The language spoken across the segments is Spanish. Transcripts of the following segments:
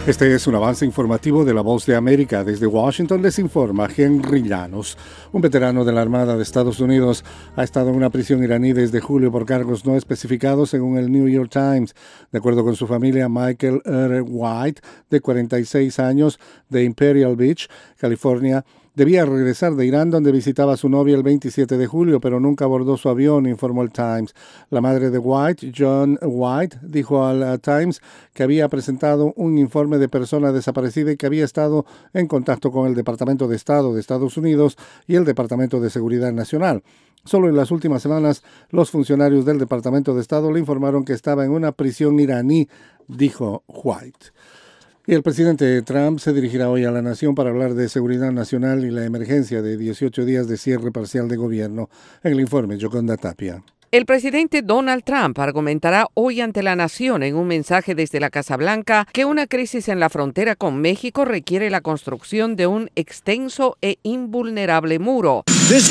Este es un avance informativo de La Voz de América. Desde Washington les informa Henry Llanos. Un veterano de la Armada de Estados Unidos ha estado en una prisión iraní desde julio por cargos no especificados, según el New York Times. De acuerdo con su familia, Michael R. White, de 46 años, de Imperial Beach, California, debía regresar de Irán, donde visitaba a su novia el 27 de julio, pero nunca abordó su avión, informó el Times. La madre de White, John White, dijo al Times que había presentado un informe de persona desaparecida y que había estado en contacto con el Departamento de Estado de Estados Unidos y el Departamento de Seguridad Nacional. Solo en las últimas semanas, los funcionarios del Departamento de Estado le informaron que estaba en una prisión iraní, dijo White. Y el presidente Trump se dirigirá hoy a la nación para hablar de seguridad nacional y la emergencia de 18 días de cierre parcial de gobierno. En el informe, Yoconda Tapia. El presidente Donald Trump argumentará hoy ante la nación en un mensaje desde la Casa Blanca que una crisis en la frontera con México requiere la construcción de un extenso e invulnerable muro.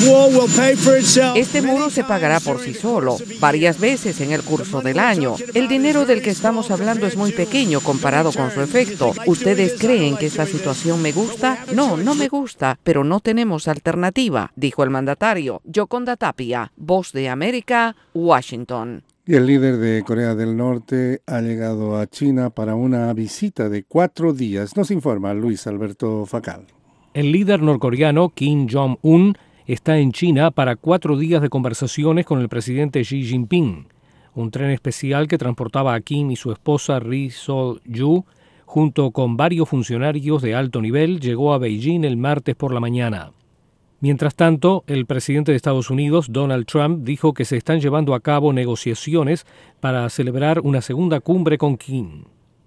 Este muro se pagará por sí solo, varias veces en el curso del año. El dinero del que estamos hablando es muy pequeño comparado con su efecto. ¿Ustedes creen que esta situación me gusta? No, no me gusta, pero no tenemos alternativa, dijo el mandatario. Yoconda Tapia, Voz de América, Washington. Y el líder de Corea del Norte ha llegado a China para una visita de 4 días, nos informa Luis Alberto Facal. El líder norcoreano Kim Jong-un está en China para 4 días de conversaciones con el presidente Xi Jinping. Un tren especial que transportaba a Kim y su esposa Ri Sol-yu, junto con varios funcionarios de alto nivel, llegó a Beijing el martes por la mañana. Mientras tanto, el presidente de Estados Unidos, Donald Trump, dijo que se están llevando a cabo negociaciones para celebrar una segunda cumbre con Kim.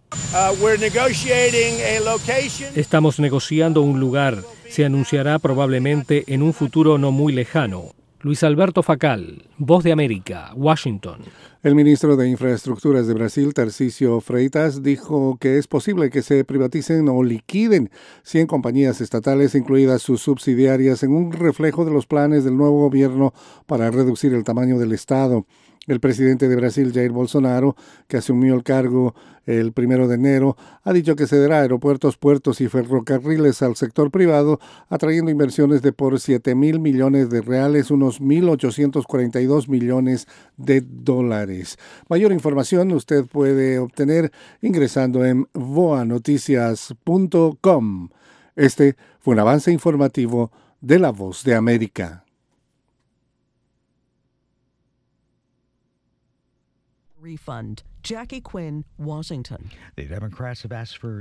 Estamos negociando un lugar. Se anunciará probablemente en un futuro no muy lejano. Luis Alberto Facal, Voz de América, Washington. El ministro de Infraestructuras de Brasil, Tarcísio Freitas, dijo que es posible que se privaticen o liquiden 100 compañías estatales, incluidas sus subsidiarias, en un reflejo de los planes del nuevo gobierno para reducir el tamaño del Estado. El presidente de Brasil, Jair Bolsonaro, que asumió el cargo el 1 de enero, ha dicho que cederá aeropuertos, puertos y ferrocarriles al sector privado, atrayendo inversiones de por 7.000 millones de reales, unos 1.842 millones de dólares. Mayor información usted puede obtener ingresando en voanoticias.com. Este fue un avance informativo de La Voz de América. Refund. Jackie Quinn, Washington. The Democrats have asked for